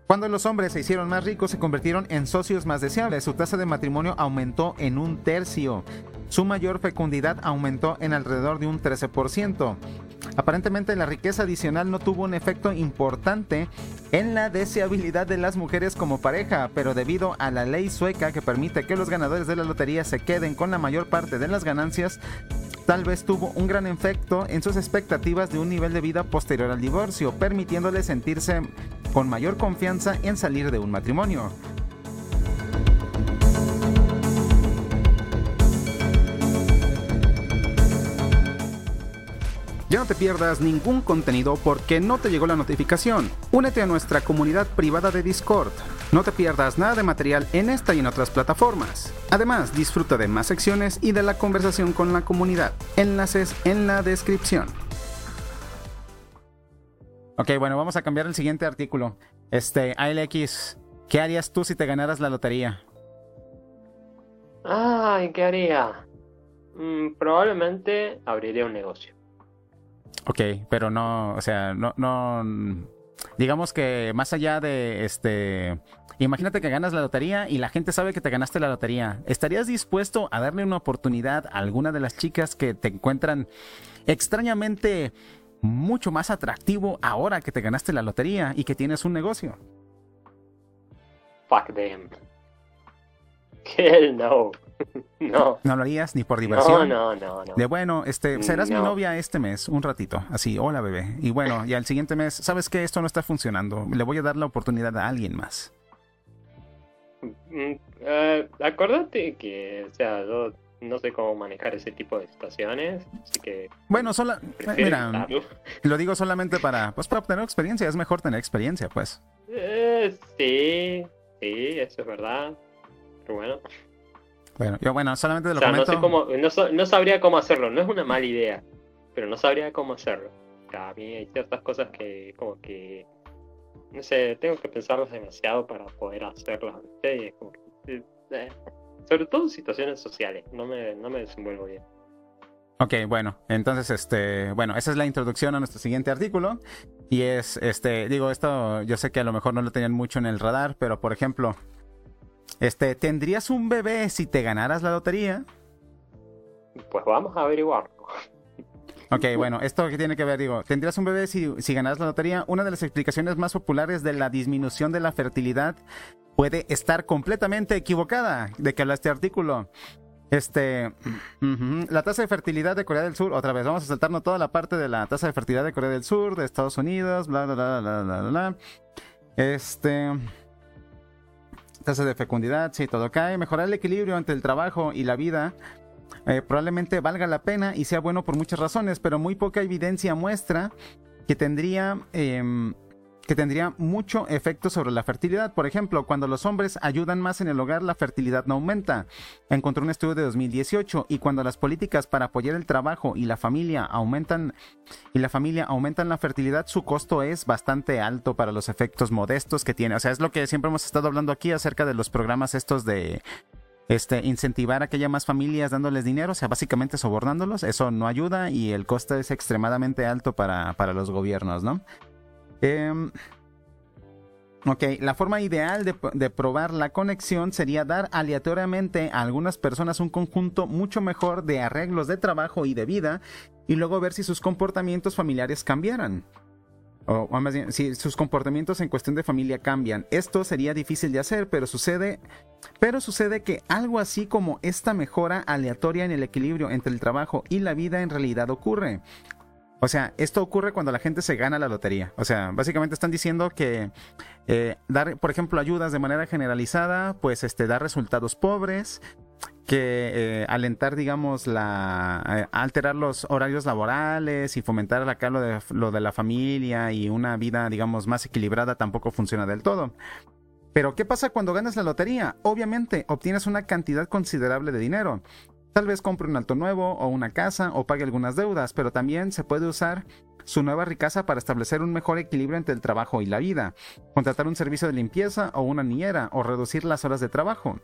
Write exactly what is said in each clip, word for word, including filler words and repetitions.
Cuando los hombres se hicieron más ricos, se convirtieron en socios más deseables. Su tasa de matrimonio aumentó en un tercio. Su mayor fecundidad aumentó en alrededor de un trece por ciento. Aparentemente, la riqueza adicional no tuvo un efecto importante en la deseabilidad de las mujeres como pareja, pero debido a la ley sueca que permite que los ganadores de la lotería se queden con la mayor parte de las ganancias, tal vez tuvo un gran efecto en sus expectativas de un nivel de vida posterior al divorcio, permitiéndoles sentirse con mayor confianza en salir de un matrimonio. Ya no te pierdas ningún contenido porque no te llegó la notificación. Únete a nuestra comunidad privada de Discord. No te pierdas nada de material en esta y en otras plataformas. Además, disfruta de más secciones y de la conversación con la comunidad. Enlaces en la descripción. Ok, bueno, vamos a cambiar el siguiente artículo. Este, A L X, ¿qué harías tú si te ganaras la lotería? Ay, ¿qué haría? Mm, probablemente abriría un negocio. Ok, pero no, o sea, no, no, digamos que más allá de, este, imagínate que ganas la lotería y la gente sabe que te ganaste la lotería. ¿Estarías dispuesto a darle una oportunidad a alguna de las chicas que te encuentran extrañamente mucho más atractivo ahora que te ganaste la lotería y que tienes un negocio? Fuck them. Hell no. No. ¿No lo harías ni por diversión? No, no, no, no. De bueno, este, serás No. mi novia este mes, un ratito, así, hola bebé. Y bueno, y al siguiente mes, ¿sabes qué? Esto no está funcionando. Le voy a dar la oportunidad a alguien más. Mm, eh, acuérdate que, o sea, yo no sé cómo manejar ese tipo de situaciones, así que Bueno, sola, prefiero mira, evitarlo. lo digo solamente para, pues, para obtener experiencia. Es mejor tener experiencia, pues. Eh, sí, sí, eso es verdad. Pero bueno. Bueno, yo, bueno, solamente te O lo sea, no comento. sé cómo, no, sa- no sabría cómo hacerlo. No es una mala idea, pero no sabría cómo hacerlo. O sea, a mí hay ciertas cosas que, como que, no sé, tengo que pensarlas demasiado para poder hacerlas. ¿Viste? Y es como que, eh, eh, sobre todo en situaciones sociales, no me, no me desenvuelvo bien. Ok, bueno, entonces, este, bueno, esa es la introducción a nuestro siguiente artículo. Y es, este, digo, esto, yo sé que a lo mejor no lo tenían mucho en el radar, pero por ejemplo, este, ¿tendrías un bebé si te ganaras la lotería? Pues vamos a averiguarlo. Ok, bueno, esto que tiene que ver, digo, ¿tendrías un bebé si, si ganaras la lotería? Una de las explicaciones más populares de la disminución de la fertilidad puede estar completamente equivocada. ¿De qué habla este artículo? Este, uh-huh. La tasa de fertilidad de Corea del Sur, otra vez, vamos a saltarnos toda la parte de la tasa de fertilidad de Corea del Sur, de Estados Unidos, bla, bla, bla, bla, bla, bla, bla. Este, tasa de fecundidad, sí, todo cae. Mejorar el equilibrio entre el trabajo y la vida eh, probablemente valga la pena y sea bueno por muchas razones, pero muy poca evidencia muestra que tendría... Eh, que tendría mucho efecto sobre la fertilidad. Por ejemplo, cuando los hombres ayudan más en el hogar, la fertilidad no aumenta. Encontró un estudio de dos mil dieciocho. Y cuando las políticas para apoyar el trabajo y la familia aumentan y la familia aumentan la fertilidad, su costo es bastante alto para los efectos modestos que tiene. O sea, es lo que siempre hemos estado hablando aquí acerca de los programas estos de este incentivar a que haya más familias dándoles dinero, o sea, básicamente sobornándolos. Eso no ayuda y el costo es extremadamente alto para, para los gobiernos, ¿no? Eh, ok, la forma ideal de, de probar la conexión sería dar aleatoriamente a algunas personas un conjunto mucho mejor de arreglos de trabajo y de vida y luego ver si sus comportamientos familiares cambiaran. O, o más bien, si sus comportamientos en cuestión de familia cambian. Esto sería difícil de hacer, pero sucede, pero sucede que algo así como esta mejora aleatoria en el equilibrio entre el trabajo y la vida en realidad ocurre. O sea, esto ocurre cuando la gente se gana la lotería. O sea, básicamente están diciendo que eh, dar, por ejemplo, ayudas de manera generalizada, pues este, da resultados pobres, que eh, alentar, digamos, la eh, alterar los horarios laborales y fomentar acá lo de, lo de la familia y una vida, digamos, más equilibrada tampoco funciona del todo. Pero, ¿qué pasa cuando ganas la lotería? Obviamente, obtienes una cantidad considerable de dinero. Tal vez compre un auto nuevo o una casa o pague algunas deudas, pero también se puede usar su nueva riqueza para establecer un mejor equilibrio entre el trabajo y la vida, contratar un servicio de limpieza o una niñera o reducir las horas de trabajo.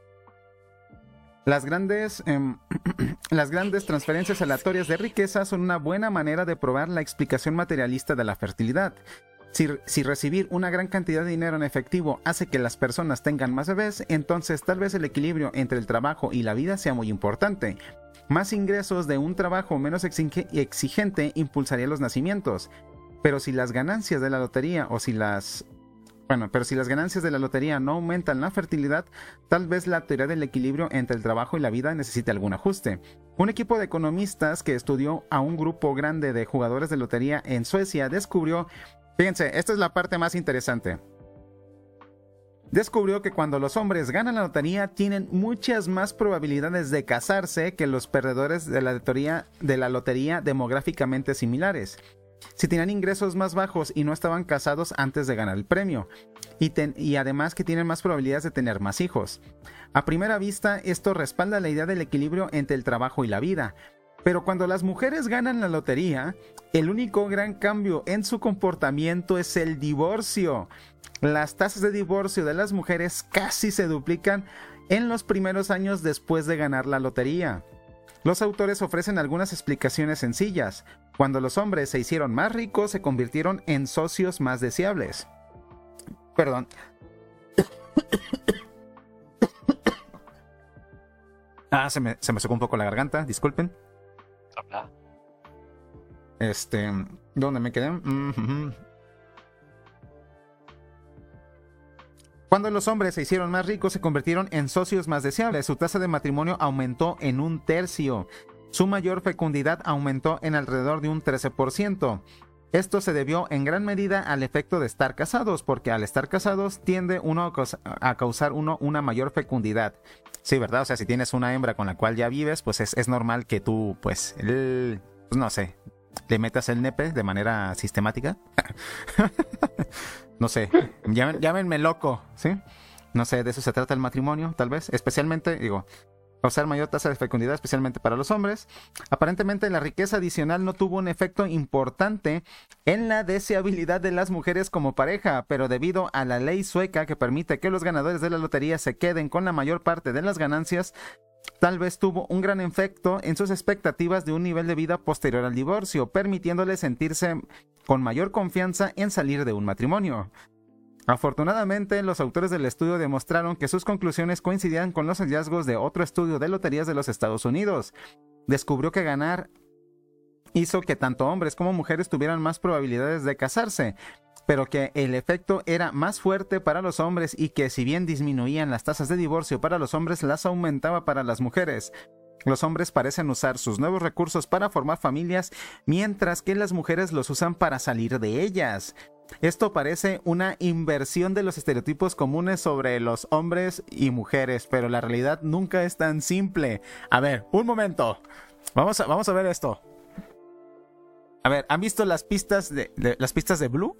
Las grandes, eh, las grandes transferencias aleatorias de riqueza son una buena manera de probar la explicación materialista de la fertilidad. Si, si recibir una gran cantidad de dinero en efectivo hace que las personas tengan más bebés, entonces tal vez el equilibrio entre el trabajo y la vida sea muy importante. Más ingresos de un trabajo menos exigente impulsaría los nacimientos. Pero si las ganancias de la lotería o si las... Bueno, pero si las ganancias de la lotería no aumentan la fertilidad, tal vez la teoría del equilibrio entre el trabajo y la vida necesite algún ajuste. Un equipo de economistas que estudió a un grupo grande de jugadores de lotería en Suecia descubrió... Fíjense, esta es la parte más interesante. Descubrió que cuando los hombres ganan la lotería tienen muchas más probabilidades de casarse que los perdedores de la lotería, de la lotería demográficamente similares. Si tenían ingresos más bajos y no estaban casados antes de ganar el premio, y, ten, y además que tienen más probabilidades de tener más hijos. A primera vista, esto respalda la idea del equilibrio entre el trabajo y la vida, pero cuando las mujeres ganan la lotería, el único gran cambio en su comportamiento es el divorcio. Las tasas de divorcio de las mujeres casi se duplican en los primeros años después de ganar la lotería. Los autores ofrecen algunas explicaciones sencillas. Cuando los hombres se hicieron más ricos, se convirtieron en socios más deseables. Perdón. Ah, se me, se me secó un poco la garganta, disculpen. Este, ¿dónde me quedé? Mm-hmm. Cuando los hombres se hicieron más ricos, se convirtieron en socios más deseables. Su tasa de matrimonio aumentó en un tercio. Su mayor fecundidad aumentó en alrededor de un trece por ciento. Esto se debió en gran medida al efecto de estar casados, porque al estar casados tiende uno a causar uno una mayor fecundidad. Sí, ¿verdad? O sea, si tienes una hembra con la cual ya vives, pues es, es normal que tú, pues, el, pues no sé, le metas el nepe de manera sistemática. No sé, llamen, llámenme loco, ¿sí? No sé, de eso se trata el matrimonio, tal vez. Especialmente, digo, causar mayor tasa de fecundidad, especialmente para los hombres. Aparentemente, la riqueza adicional no tuvo un efecto importante en la deseabilidad de las mujeres como pareja, pero debido a la ley sueca que permite que los ganadores de la lotería se queden con la mayor parte de las ganancias, tal vez tuvo un gran efecto en sus expectativas de un nivel de vida posterior al divorcio, permitiéndoles sentirse con mayor confianza en salir de un matrimonio. Afortunadamente, los autores del estudio demostraron que sus conclusiones coincidían con los hallazgos de otro estudio de loterías de los Estados Unidos. Descubrió que ganar hizo que tanto hombres como mujeres tuvieran más probabilidades de casarse, pero que el efecto era más fuerte para los hombres y que si bien disminuían las tasas de divorcio para los hombres, las aumentaba para las mujeres. Los hombres parecen usar sus nuevos recursos para formar familias, mientras que las mujeres los usan para salir de ellas. Esto parece una inversión de los estereotipos comunes sobre los hombres y mujeres, pero la realidad nunca es tan simple. A ver, un momento. Vamos a, vamos a ver esto. A ver, ¿han visto las pistas de, de las pistas de Blue?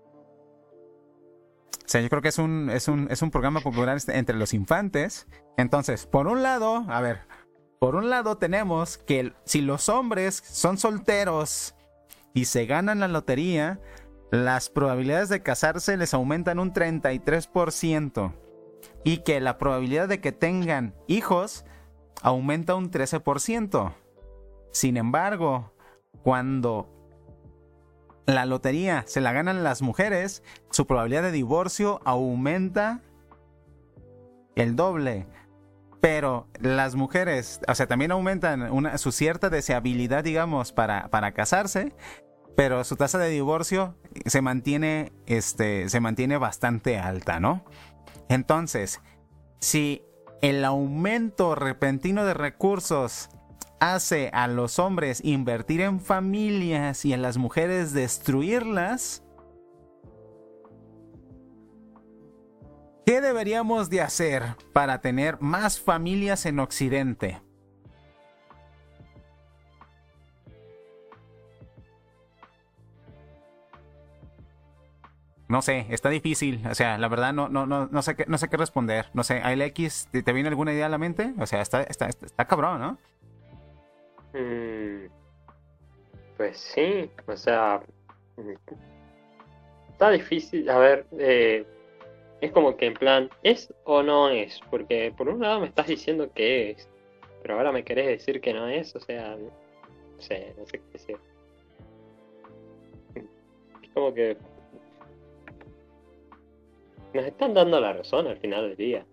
O sea, yo creo que es un, es un, es un programa popular entre los infantes. Entonces, por un lado, a ver, por un lado tenemos que si los hombres son solteros y se ganan la lotería, las probabilidades de casarse les aumentan un treinta y tres por ciento y que la probabilidad de que tengan hijos aumenta un trece por ciento. Sin embargo, cuando la lotería se la ganan las mujeres, su probabilidad de divorcio aumenta el doble. Pero las mujeres, o sea, también aumentan una, su cierta deseabilidad, digamos, para, para casarse, pero su tasa de divorcio se mantiene, este, se mantiene bastante alta, ¿no? Entonces, si el aumento repentino de recursos hace a los hombres invertir en familias y a las mujeres destruirlas, ¿qué deberíamos de hacer para tener más familias en Occidente? No sé, está difícil, o sea, la verdad no, no, no, no sé qué, no sé qué responder. No sé, ¿A L X te, te viene alguna idea a la mente? O sea, está, está, está, está cabrón, ¿no? Mm, pues sí, o sea, está difícil. A ver, eh, es como que en plan, ¿es o no es? Porque por un lado me estás diciendo que es, pero ahora me querés decir que no es, o sea, no sé, no sé qué decir. Es como que Nos están dando la razón al final del día.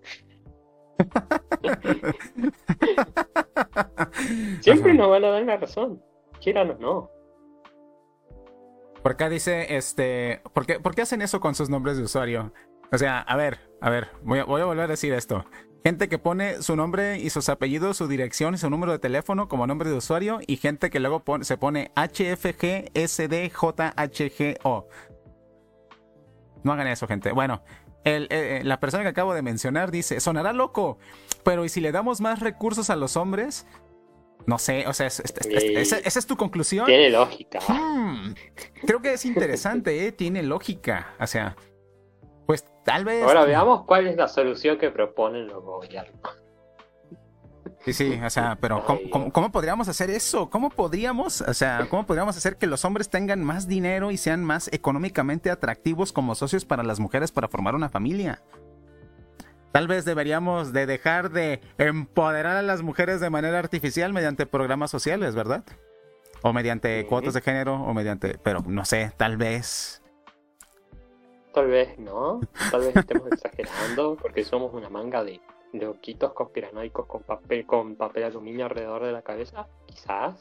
Siempre Ajá. nos van a dar la razón, quieran o no. Por acá dice, este, ¿por qué, por qué hacen eso con sus nombres de usuario? O sea, a ver, a ver, voy a, voy a volver a decir esto. Gente que pone su nombre y sus apellidos, su dirección y su número de teléfono como nombre de usuario, y gente que luego pone- se pone H F G S D J H G O. No hagan eso, gente. Bueno, el, eh, la persona que acabo de mencionar dice, sonará loco, pero ¿y si le damos más recursos a los hombres? No sé, o sea, es- es- es- es- Y ¿esa, esa es tu conclusión? tiene lógica. Hmm, creo que es interesante, ¿eh? Tiene lógica. O sea, pues tal vez... Ahora veamos cuál es la solución que proponen los gobiernos. Sí, sí, o sea, pero ¿cómo, Ay, cómo- Dios. cómo podríamos hacer eso? ¿Cómo podríamos, o sea, cómo podríamos hacer que los hombres tengan más dinero y sean más económicamente atractivos como socios para las mujeres para formar una familia? Tal vez deberíamos de dejar de empoderar a las mujeres de manera artificial mediante programas sociales, ¿verdad? O mediante Ujú. cuotas de género, o mediante, pero no sé, tal vez. Tal vez no, tal vez estemos exagerando porque somos una manga de loquitos conspiranoicos con papel, con papel aluminio alrededor de la cabeza, quizás.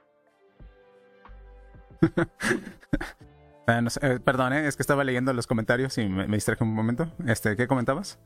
Eh, no sé, eh, perdón, eh, es que estaba leyendo los comentarios y me, me distraje un momento. Este, ¿qué comentabas?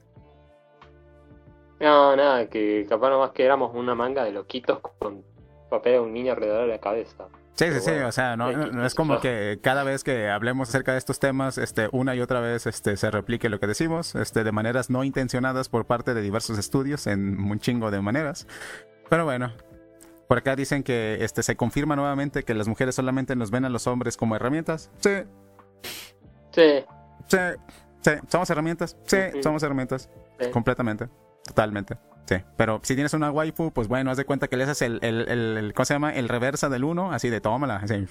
No, nada, que capaz nomás que éramos una manga de loquitos con papel aluminio alrededor de la cabeza. Sí, sí, Pero sí, bueno, o sea, no, no, no es como que cada vez que hablemos acerca de estos temas, este, una y otra vez, este, se replique lo que decimos, este, de maneras no intencionadas por parte de diversos estudios en un chingo de maneras. Pero bueno, por acá dicen que, este, se confirma nuevamente que las mujeres solamente nos ven a los hombres como herramientas. Sí, Sí, sí, sí, somos herramientas. Sí, Ujú. somos herramientas, sí. completamente, totalmente. Sí, pero si tienes una waifu, pues bueno, haz de cuenta que le haces el, el, el, el- ¿cómo se llama? El reversa del uno, así de tómala, así.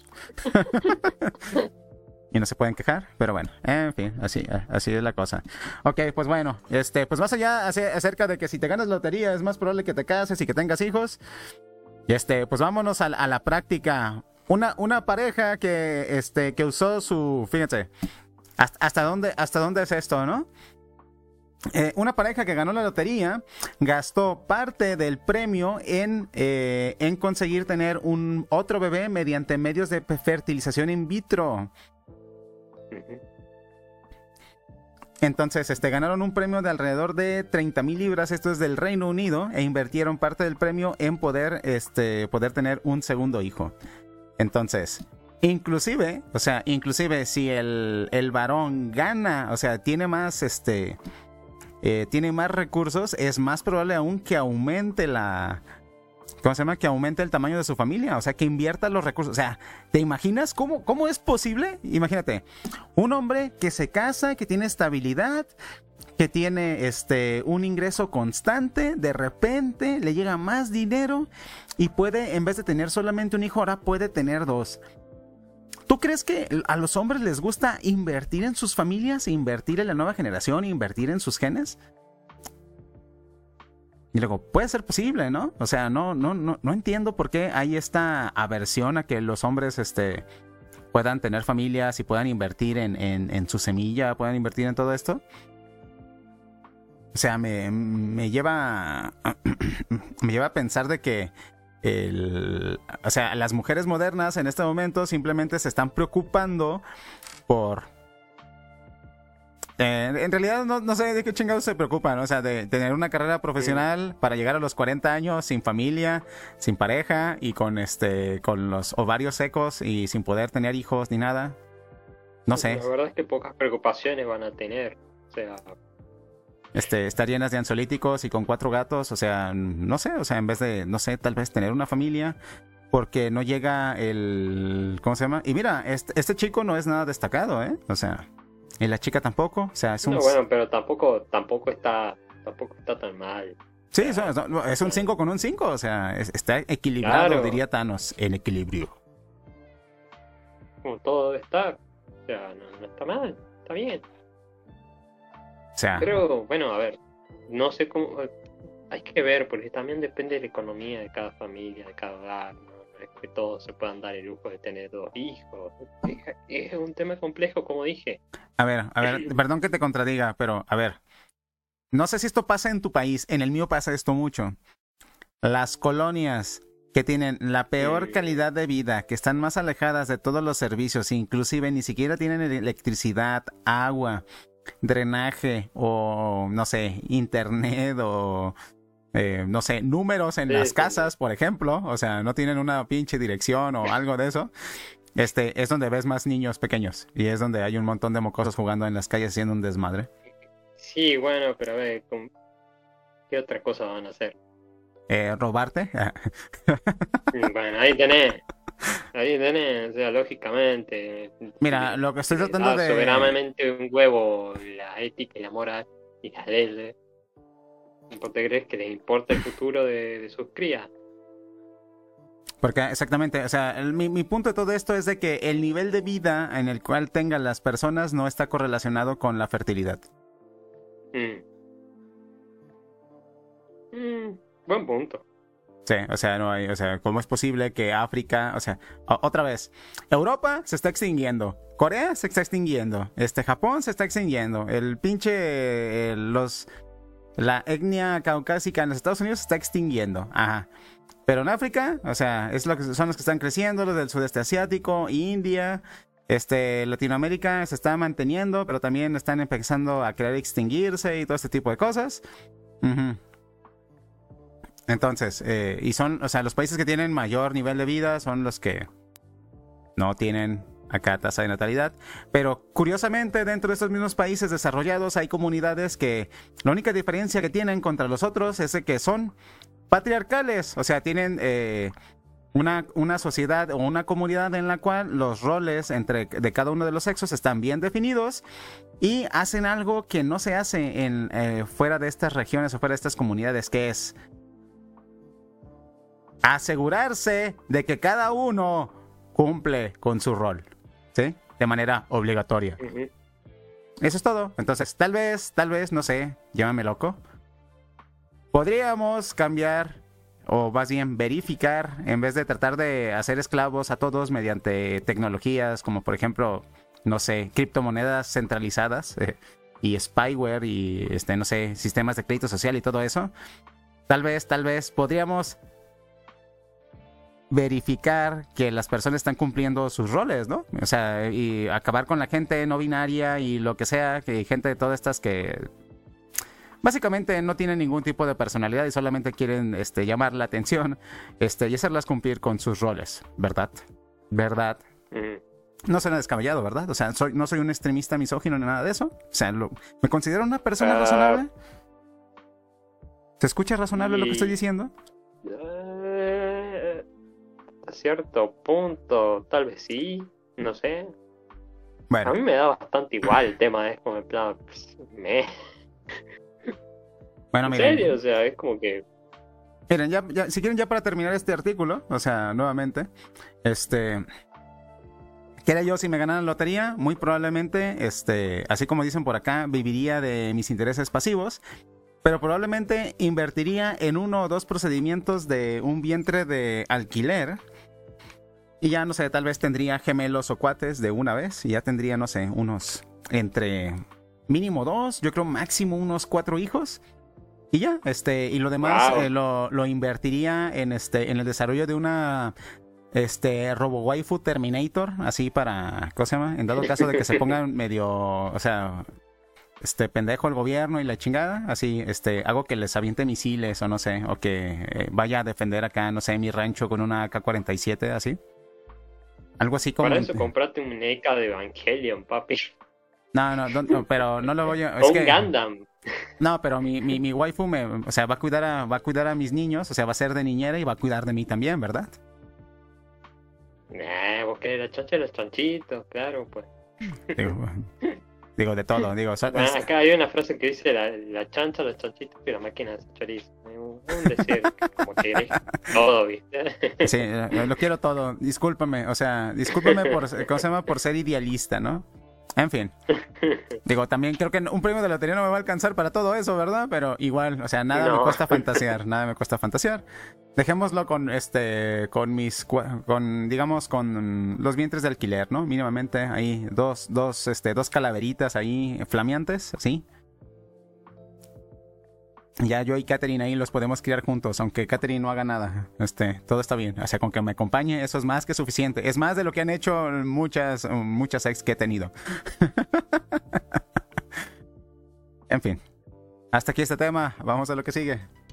Y no se pueden quejar, pero bueno, en fin, así, así es la cosa. Ok, pues bueno, este, pues más allá ace- acerca de que si te ganas lotería es más probable que te cases y que tengas hijos. Y este, pues vámonos a, la- a la práctica. Una, una pareja que, este, que usó su, fíjense, hasta, hasta dónde, hasta dónde es esto, ¿no? Eh, una pareja que ganó la lotería gastó parte del premio en, eh, en conseguir tener un otro bebé mediante medios de fertilización in vitro. Ujú. Entonces, este, ganaron un premio de alrededor de treinta mil libras, esto es del Reino Unido, e invirtieron parte del premio en poder, este, poder tener un segundo hijo. Entonces, inclusive, o sea, inclusive si el, el varón gana, o sea, tiene más, este, eh, tiene más recursos, es más probable aún que aumente la... ¿Cómo se llama? Que aumente el tamaño de su familia, o sea, que invierta los recursos. O sea, ¿te imaginas cómo, cómo es posible? Imagínate, un hombre que se casa, que tiene estabilidad, que tiene este un ingreso constante, de repente le llega más dinero y puede, en vez de tener solamente un hijo, ahora puede tener dos. ¿Tú crees que a los hombres les gusta invertir en sus familias, invertir en la nueva generación, invertir en sus genes? Y luego, puede ser posible, ¿no? O sea, no, no, no, no entiendo por qué hay esta aversión a que los hombres, este, puedan tener familias y puedan invertir en, en, en su semilla, puedan invertir en todo esto. O sea, me, me lleva, me lleva a pensar de que el, o sea, las mujeres modernas en este momento simplemente se están preocupando por... Eh, en realidad no, no sé de qué chingados se preocupan, o sea, de tener una carrera profesional para llegar a los cuarenta años sin familia, sin pareja y con este con los ovarios secos y sin poder tener hijos ni nada. No sé, La verdad es que pocas preocupaciones van a tener. O sea, este estar llenas de ansiolíticos y con cuatro gatos, o sea, no sé, o sea, en vez de, no sé, tal vez tener una familia porque no llega el, ¿cómo se llama? Y mira, este, este chico no es nada destacado, ¿eh? O sea, y la chica tampoco, o sea, es un... no, bueno, pero tampoco, tampoco está, tampoco está tan mal. Sí, es, es un cinco con un cinco, o sea, es- está equilibrado, Claro. diría Thanos, en equilibrio. Como todo debe estar. O sea, no, no está mal, está bien. O sea, Pero bueno, a ver, no sé cómo. Hay que ver, porque también depende de la economía de cada familia, de cada hogar. ¿No? Es que todos se puedan dar el lujo de tener dos hijos. Es, es un tema complejo, como dije. A ver, a ver, perdón que te contradiga, pero a ver, no sé si esto pasa en tu país, en el mío pasa esto mucho. Las colonias que tienen la peor calidad de vida, que están más alejadas de todos los servicios, inclusive ni siquiera tienen electricidad, agua, drenaje o, no sé, internet o, eh, no sé, números en Sí, las sí, casas, sí. por ejemplo, o sea, no tienen una pinche dirección o algo de eso. Este, es donde ves más niños pequeños y es donde hay un montón de mocosos jugando en las calles haciendo un desmadre. Sí, bueno, pero a ver, ¿con ¿qué otra cosa van a hacer? Eh, ¿robarte? Bueno, ahí tenés. Ahí tenés, o sea, lógicamente. Mira, le- lo que estoy le tratando da de... soberanamente un huevo la ética y la moral y las leyes. ¿Vos te crees que les importa el futuro de, de sus crías? Porque exactamente, o sea, el- mi, mi punto de todo esto es de que el nivel de vida en el cual tengan las personas no está correlacionado con la fertilidad. Mm. Mm, buen punto. Sí, o sea, no hay, o sea, ¿cómo es posible que África, o sea, o- otra vez, Europa se está extinguiendo, Corea se está extinguiendo, este, Japón se está extinguiendo, el pinche, el- los, la etnia caucásica en los Estados Unidos se está extinguiendo, ajá. Pero en África, o sea, es lo que son los que están creciendo, los del sudeste asiático, India, este, Latinoamérica se está manteniendo, pero también están empezando a querer extinguirse y todo este tipo de cosas. Ujú. Entonces, eh, y son, o sea, los países que tienen mayor nivel de vida son los que no tienen acá tasa de natalidad. Pero curiosamente, dentro de estos mismos países desarrollados hay comunidades que la única diferencia que tienen contra los otros es de que son patriarcales. O sea, tienen eh, una, una sociedad o una comunidad en la cual los roles entre de cada uno de los sexos están bien definidos y hacen algo que no se hace en eh, fuera de estas regiones o fuera de estas comunidades, que es asegurarse de que cada uno cumple con su rol, ¿sí? De manera obligatoria. Ujú. Eso es todo. Entonces, tal vez, tal vez, no sé, llámame loco. Podríamos cambiar, o más bien verificar, en vez de tratar de hacer esclavos a todos mediante tecnologías como, por ejemplo, no sé, criptomonedas centralizadas eh, y spyware y, este, no sé, sistemas de crédito social y todo eso. Tal vez, tal vez podríamos verificar que las personas están cumpliendo sus roles, ¿no? O sea, y acabar con la gente no binaria y lo que sea, que gente de todas estas que básicamente no tienen ningún tipo de personalidad y solamente quieren este, llamar la atención este, y hacerlas cumplir con sus roles, ¿verdad? ¿Verdad? Ujú. No suena descabellado, ¿verdad? O sea, soy, no soy un extremista misógino ni nada de eso. O sea, lo- ¿me considero una persona Ah. razonable? ¿Se escucha razonable lo que Y- estoy diciendo? Eh, a cierto punto, tal vez sí, no sé. A Bueno, mí me da bastante igual el tema, es como en plan, pues, me... bueno, ¿En miren. serio? O sea, es como que... Miren, ya, ya, si quieren ya para terminar este artículo, o sea, nuevamente, este, ¿qué era yo si me ganara la lotería? Muy probablemente, este, así como dicen por acá, viviría de mis intereses pasivos, pero probablemente invertiría en uno o dos procedimientos de un vientre de alquiler y ya, no sé, tal vez tendría gemelos o cuates de una vez y ya tendría, no sé, unos entre mínimo dos, yo creo máximo unos cuatro hijos. Y ya, este, y lo demás Wow. eh, lo, lo invertiría en este, en el desarrollo de una este Robo Waifu Terminator, así para, ¿cómo se llama? En dado caso de que se pongan medio, o sea, este pendejo el gobierno y la chingada, así, este, hago que les aviente misiles o no sé, o que eh, vaya a defender acá, no sé, mi rancho con una A K cuarenta y siete, así. Algo así como. Para eso comprate un E K de Evangelion, papi. No, no, no, no, pero no lo voy a. O Es un que. Gundam. No, pero mi, mi, mi waifu me, o sea, va a cuidar a, va a cuidar a mis niños, o sea, va a ser de niñera y va a cuidar de mí también, ¿verdad? Nah, vos querés la chancha de los chanchitos, claro, pues. Digo, digo de todo, digo, so- Ah, es- acá hay una frase que dice la, la chancha, los chanchitos y la máquina de hacer chorizo. Un, un decir, como que querés todo, ¿viste? sí, eh, lo quiero todo, discúlpame, o sea, discúlpame por, ¿cómo se llama? Por ser idealista, ¿no? En fin, digo, también creo que un premio de lotería no me va a alcanzar para todo eso, ¿verdad? Pero igual, o sea, nada me No. cuesta fantasear, nada me cuesta fantasear. Dejémoslo con este, con mis, con, digamos, con los vientres de alquiler, ¿no? Mínimamente ahí dos, dos, este, dos calaveritas ahí flameantes, ¿sí? Ya yo y Katherine ahí los podemos criar juntos, aunque Katherine no haga nada. Este, todo está bien. O sea, con que me acompañe, eso es más que suficiente. Es más de lo que han hecho muchas, muchas ex que he tenido. En fin. Hasta aquí este tema. Vamos a lo que sigue.